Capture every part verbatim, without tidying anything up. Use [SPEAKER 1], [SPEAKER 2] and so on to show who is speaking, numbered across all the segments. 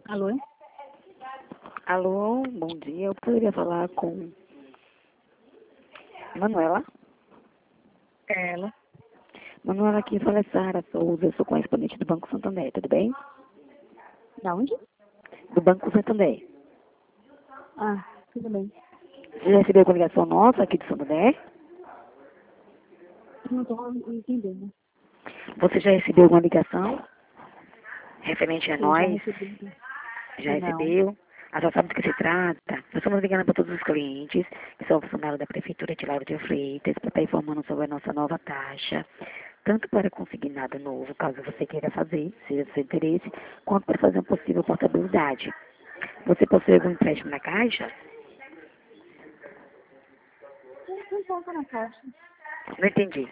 [SPEAKER 1] Alô?
[SPEAKER 2] Alô, bom dia. Eu poderia falar com Manuela?
[SPEAKER 1] É ela.
[SPEAKER 2] Manuela, aqui fala é Sara Souza, eu sou correspondente do Banco Santander, tudo bem?
[SPEAKER 1] Da onde?
[SPEAKER 2] Do Banco Santander.
[SPEAKER 1] Ah, tudo bem.
[SPEAKER 2] Você já recebeu alguma ligação nossa aqui do Santander?
[SPEAKER 1] Não tô entendendo.
[SPEAKER 2] Você já recebeu alguma ligação referente a
[SPEAKER 1] Eu já
[SPEAKER 2] nós?
[SPEAKER 1] recebi.
[SPEAKER 2] Já
[SPEAKER 1] Não.
[SPEAKER 2] recebeu? A senhora sabe do que se trata? Nós estamos ligando para todos os clientes que são funcionários da Prefeitura de Lauro de Freitas para estar informando sobre a nossa nova taxa, tanto para conseguir nada novo, caso você queira fazer, seja do seu interesse, quanto para fazer uma possível portabilidade. Você possui algum empréstimo na Caixa?
[SPEAKER 1] Não não conta na caixa.
[SPEAKER 2] Não entendi.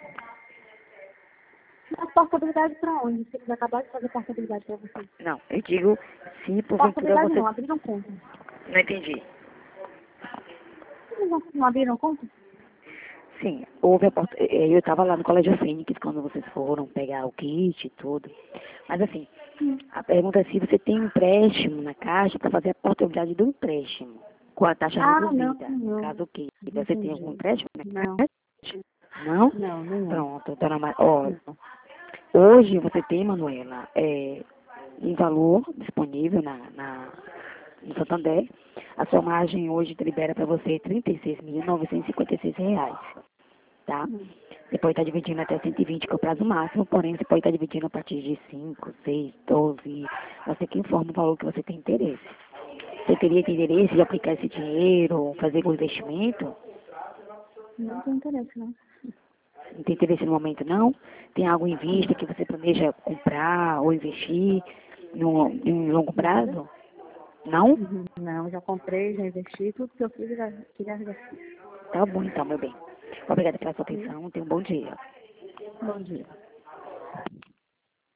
[SPEAKER 1] Mas portabilidade pra onde? Você vai acabar de fazer portabilidade pra vocês.
[SPEAKER 2] Não, eu digo se porventura
[SPEAKER 1] Portabilidade
[SPEAKER 2] você...
[SPEAKER 1] não, abriram conta.
[SPEAKER 2] Não entendi.
[SPEAKER 1] Vocês não, não abriram conta?
[SPEAKER 2] Sim, houve a porta... eh, eu estava lá no Colégio Fênix quando vocês foram pegar o kit e tudo. Mas assim,
[SPEAKER 1] Hum.
[SPEAKER 2] a pergunta é se você tem um empréstimo na Caixa para fazer a portabilidade do empréstimo, com a taxa
[SPEAKER 1] Ah, não,
[SPEAKER 2] reduzida.
[SPEAKER 1] não.
[SPEAKER 2] Caso que você tenha algum
[SPEAKER 1] Entendi.
[SPEAKER 2] empréstimo na
[SPEAKER 1] Não,
[SPEAKER 2] Caixa? Não?
[SPEAKER 1] não, nenhum.
[SPEAKER 2] Pronto, dona Mar... Ó, hoje você tem, Manuela, é, em valor disponível na, na, no Santander. A sua margem hoje libera para você trinta e seis mil novecentos e cinquenta e seis reais, tá?
[SPEAKER 1] Hum.
[SPEAKER 2] Você pode estar dividindo até cento e vinte, que é o prazo máximo, porém você pode estar dividindo a partir de cinco, seis, doze. Você que informa o valor que você tem interesse. Você teria interesse de aplicar esse dinheiro, fazer um investimento?
[SPEAKER 1] Não tem interesse, não.
[SPEAKER 2] Não tem interesse no momento, não? Tem algo em vista que você planeja comprar ou investir no, em longo
[SPEAKER 1] Nada.
[SPEAKER 2] prazo? Não?
[SPEAKER 1] Uhum. Não, já comprei, já investi, tudo que eu fiz, já, que já já fiz.
[SPEAKER 2] Tá bom então, meu bem. Obrigada pela sua
[SPEAKER 1] Hum.
[SPEAKER 2] atenção. Tenha um bom dia.
[SPEAKER 1] Bom dia.